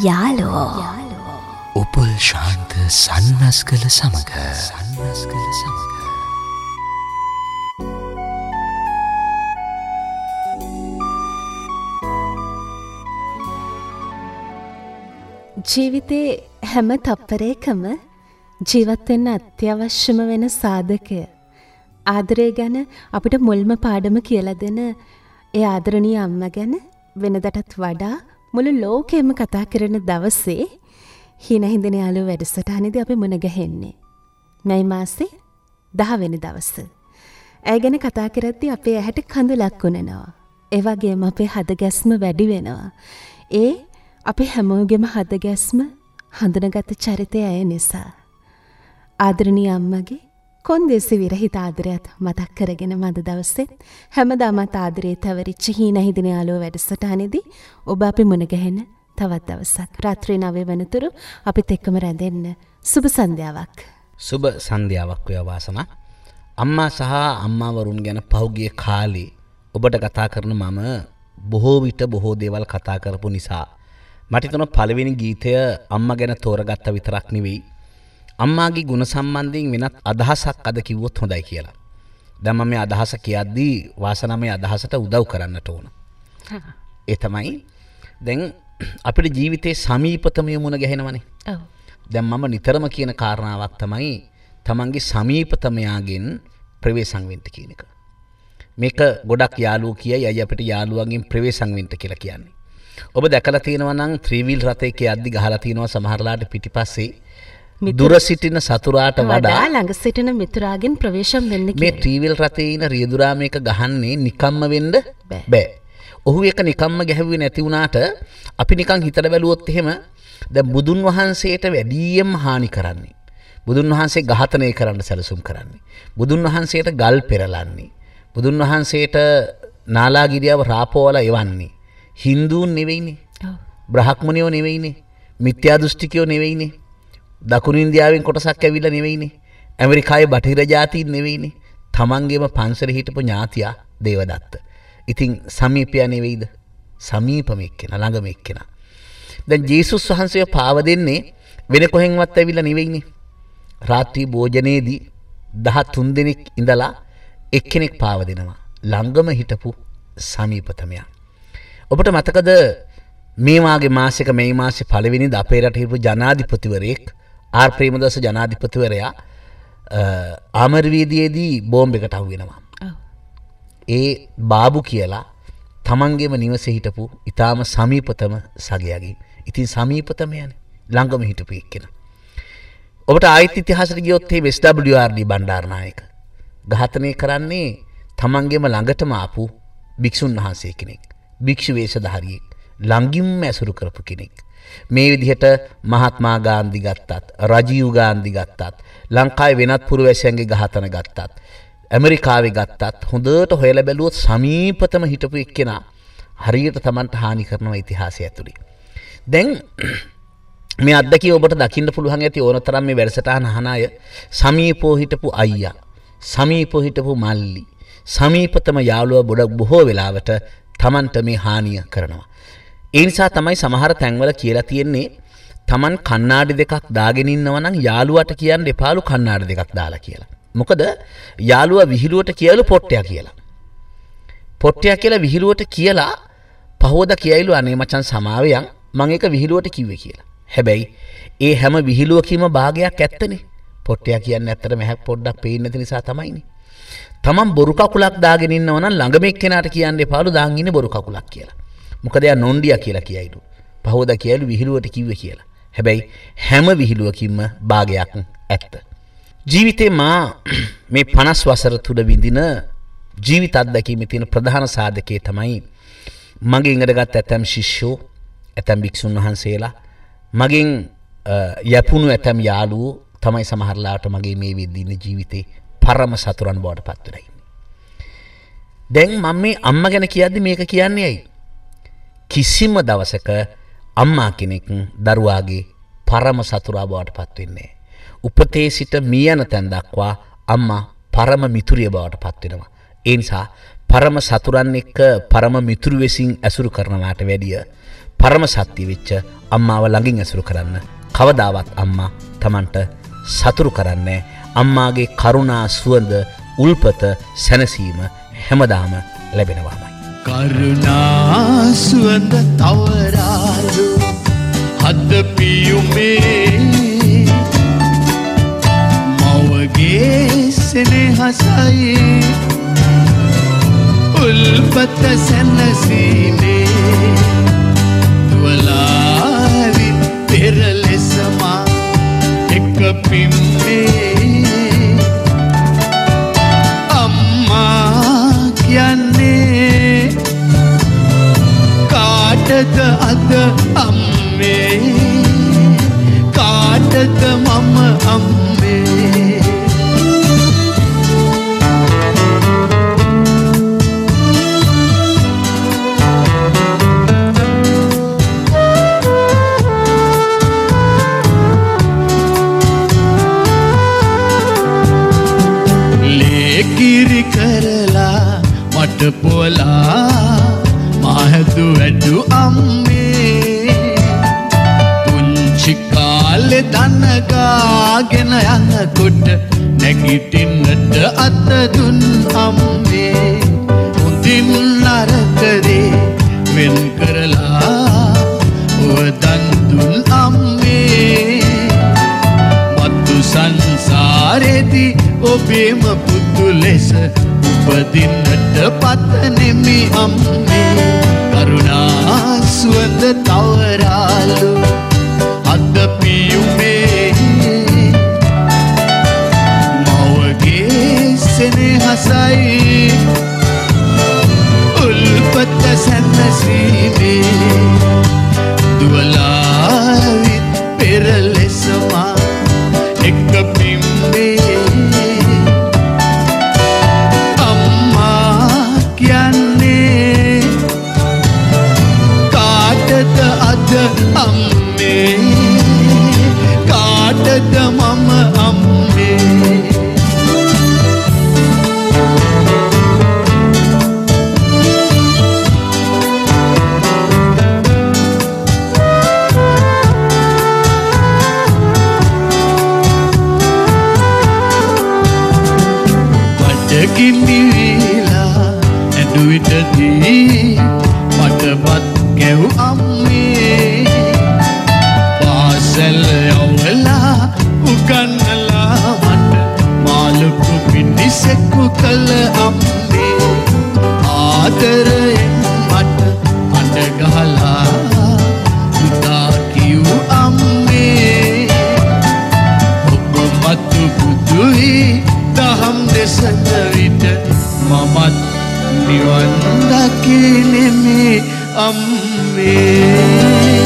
යාළුවෝ උපුල් ශාන්ත සන්නස්ගල සමග ජීවිතේ හැම තප්පරයකම ජීවත් වෙන්න අත්‍යවශ්‍යම වෙන සාධකය ආදරය ගැන අපිට මුල්ම පාඩම කියලා දෙන ඒ ආදරණීය අම්මා ගැන වෙනදටත් වඩා මුළු ලෝකෙම කතා කරන දවසේ හින හිඳින යාළුවෝ වැඩසටහනේදී අපි මුණ ගැහෙන්නේ. මේ මාසේ 10 වෙනි දවසේ. ඒ ගැන කතා කරද්දී අපේ ඇහැට කඳුලක් උනනවා. ඒ වගේම අපේ හදගැස්ම වැඩි වෙනවා. ඒ අපේ හැමෝගෙම හදගැස්ම හඳුනගත චරිතය ඇය නිසා. ආදරණීය අම්මගේ කොන්දේසි විරහිත ආදරයත් මතක් කරගෙන මද දවසෙත් හැමදාමත් ආදරේ තවරිච්ච හීන හිදින යාළුවෝ වැඩසටහනේදී ඔබ අපි මුණ ගැහෙන තවත් දවසක්. රාත්‍රී 9 වෙනතුරු අපිත් එක්කම රැඳෙන්න. සුබ සන්ධ්‍යාවක්. සුබ සන්ධ්‍යාවක් වේවා වාසනා. අම්මා සහ අම්මාවරුන් ගැන පහුගිය කාලේ ඔබට කතා කරන මම බොහෝ විට බොහෝ දේවල් කතා කරපු නිසා මට හිතෙනවා පළවෙනි ගීතය අම්මා ගැන තෝරගත්ත විතරක් නෙවෙයි අම්මාගේ ගුණ සම්බන්ධයෙන් වෙනත් අදහසක් අද කිව්වොත් හොඳයි කියලා. දැන් මම මේ අදහස කියද්දී වාසනා මේ අදහසට උදව් කරන්නට ඕන. ඒ තමයි දැන් අපේ ජීවිතේ සමීපතම යමුණ ගැහෙනවනේ. ඔව්. දැන් මම නිතරම කියන කාරණාවක් තමයි තමන්ගේ සමීපතමයාගෙන් ප්‍රවේශම් වෙන්න කියන එක. මේක ගොඩක් යාළුවෝ කියයි අය අපිට යාළුවන්ගෙන් ප්‍රවේශම් වෙන්න කියලා කියන්නේ. ඔබ දැකලා තියෙනවා නම් ත්‍රිවිල් රථයක යද්දි ගහලා තියෙනවා සමහරලාට පිටිපස්සේ දුර සිටින සතුරාට වඩා ළඟ සිටින මිතුරාගෙන් ප්‍රවේශම් වෙන්න කියලා. මේ ත්‍රිවිල් රථයේ ඉන රියදුරා මේක ගහන්නේ නිකම්ම වෙන්න බෑ. ඔහු එක නිකම්ම ගැහුවේ නැති වුණාට අපි නිකන් හිතලා බැලුවොත් එහෙම දැන් බුදුන් වහන්සේට වැඩියෙන්ම හානි කරන්නේ. බුදුන් වහන්සේ ඝාතනය කරන්න සැලසුම් කරන්නේ. බුදුන් වහන්සේට ගල් පෙරලන්නේ. බුදුන් වහන්සේට නාලාගිරියව රාපෝවල එවන්නේ. හින්දුන් නෙවෙයිනේ. බ්‍රහ්මණයෝ නෙවෙයිනේ. මිත්‍යා දෘෂ්ටිකයෝ නෙවෙයිනේ. දකුණු ඉන්දියාවෙන් කොටසක් ඇවිල්ලා නෙවෙයිනේ. ඇමරිකාවේ බටහිර ජාතීන් නෙවෙයිනේ. තමන්ගේම පන්සලේ හිටපු ඥාතියා දේවදත්ත. ඉතින් සමීපය නෙවෙයිද? සමීපම එක්කෙනා ළඟම එක්කෙනා. දැන් ජේසුස් වහන්සේව පාව දෙන්නේ වෙන කොහෙන්වත් ඇවිල්ලා නෙවෙයිනේ. රාත්‍රී භෝජනයේදී 13 දෙනෙක් ඉඳලා එක්කෙනෙක් පාව දෙනවා. ළඟම හිටපු සමීපතමයා. ඔබට මතකද මේ වාගේ මාසයක මේ මාසේ පළවෙනිදා අපේ රටේ හිටපු ජනාධිපතිවරයෙක් ආර් ප්‍රේමදාස ජනාධිපතිවරයා ආමරවීදියේදී බෝම්බයකට අහු වෙනවා. ඒ බාබු කියලා තමන්ගේම නිවසේ හිටපු ඊටාම සමීපතම සගයාගේ. ඉතින් සමීපතම යන්නේ ළඟම හිටපු එක්කෙනා. ඔබට ආයිත් ඉතිහාසෙට ගියොත් මේ SWRD බණ්ඩාරනායක ඝාතනය කරන්නේ තමන්ගේම ළඟටම ආපු භික්ෂුන් වහන්සේ කෙනෙක්. භික්ෂු වේශධාරියෙක්. ළඟින්ම ඇසුරු කරපු කෙනෙක්. මේ විදිහට මහත්මා ගාන්ධි ගත්තත්, රජීව් ගාන්ධි ගත්තත්, ලංකාවේ වෙනත් පුරවැසියන්ගේ ඝාතන ගත්තත්, ඇමරිකාවේ ගත්තත් හොඳට හොයලා බැලුවොත් සමීපතම හිටපු එක්කෙනා හරියට Tamanට හානි කරනවා ඉතිහාසය ඇතුලේ. දැන් මේ අත්දැකීම ඔබට දකින්න පුළුවන් ඇති ඕනතරම් මේ වැඩසටහන අහන අය සමීපව හිටපු අයියා, සමීපව හිටපු මල්ලි, සමීපතම යාළුවා බොහෝ වෙලාවට Tamanට මේ හානිය කරනවා. ඒ නිසා තමයි සමහර තැන්වල කියලා තියෙන්නේ Taman කණ්ණාඩි දෙකක් දාගෙන ඉන්නවා නම් යාළුවාට කියන්න එපාලු කණ්ණාඩි දෙකක් දාලා කියලා. මොකද යාළුවා විහිළුවට කියලු පොට්ටයා කියලා. පොට්ටයා කියලා විහිළුවට කියලා පහවදා කියයිලු අනේ මචං සමාවෙයන් මම ඒක විහිළුවට කිව්වේ කියලා. හැබැයි ඒ හැම විහිළුවකීම භාගයක් ඇත්තනේ. පොට්ටයා කියන්නේ ඇත්තටම හැක් පොඩ්ඩක් පේන්නේ නැති නිසා තමයිනේ. Taman බොරු කකුලක් දාගෙන ඉන්නවා නම් ළඟම එක්කෙනාට කියන්න එපාලු දාන් ඉන්නේ බොරු කකුලක් කියලා. මොකද එයා නොන්ඩියා කියලා කියයිලු. පහවදා කියයිලු විහිළුවට කිව්වේ කියලා. හැබැයි හැම විහිළුවකින්ම භාගයක් ඇත්ත. ජීවිතේ මා මේ 50 වසර තුල විඳින ජීවිත අත්දැකීමේ තියෙන ප්‍රධාන සාධකයේ තමයි මගේ ඉගෙනගත් ඇතම් ශිෂ්‍යෝ, ඇතම් භික්ෂුන් වහන්සේලා, මගෙන් යපුණු ඇතම් යාළුවෝ තමයි සමහරලාට මගේ මේ වෙද්දී ඉන්න ජීවිතේ පරම සතුරන් බවට පත් වෙලා ඉන්නේ. දැන් මම මේ අම්මා ගැන කියද්දි මේක කියන්නේ ඇයි? කිසිම දවසක අම්මා කෙනෙක් දරුවාගේ පරම සතුරා බවට පත් වෙන්නේ නැහැ. උපතේ සිට මිය යන තැන් දක්වා අම්මා පරම මිතුරිය බවට පත් වෙනවා. ඒ නිසා පරම සතුරන් එක්ක පරම මිතුරු වෙසින් ඇසුරු කරනවාට වැඩිය පරම සත්‍ය වෙච්ච අම්මාව ළඟින් ඇසුරු කරන්න. කවදාවත් අම්මා Tamanට සතුරු කරන්නේ අම්මාගේ කරුණා සුවඳ උල්පත සැනසීම හැමදාම ලැබෙනවාමයි. කරුණා සුවඳ තවරාලු හද පියුමේ මවගේ සෙනෙහසයි උල්පත සැනසීමේ දුවලාවිත් පෙරලෙසමා එක පිම්මේ අම්මා කියන්නේ කාටද අද අම්මේ කාටද මම අම්මේ ලේකිරි කරලා මට පොලා මහදු වැඩු අම්මේ පුංචි කාලේ දනගාගෙන යනකොට නැගිටින්නට අත දුන් අම්මේ උදින් නරකදී වෙන් කරලා වදන් දුන් අම්මේ මතු සංසාරේදී ඔබේම පුතු ලෙස උපදින්නට පතනෙමි අම්මේ කරුණා සුවඳ තවරාලු අද පියුමේ මවගේ සෙනෙහසයි උල්පත සැනසීමේ දුවලාවිත් පෙරලෙසමා එක පිම්මේ අම්මේ කාටද මම අම්මේ බඩගිනි වේලා ඇඬුවිටදී මටවත් ගැව් අම්මේ පාසල් යවලා උගන්නලා මට මාළුකු පිටිසෙකු කළ අම්මේ ආදරයෙන් මට අඬ ගහලා පුතා කිව් අම්මේ ඔබ මතු පුදුයි දහම් දෙසට විට මමත් නිවන් දකින්නේ අම්මේ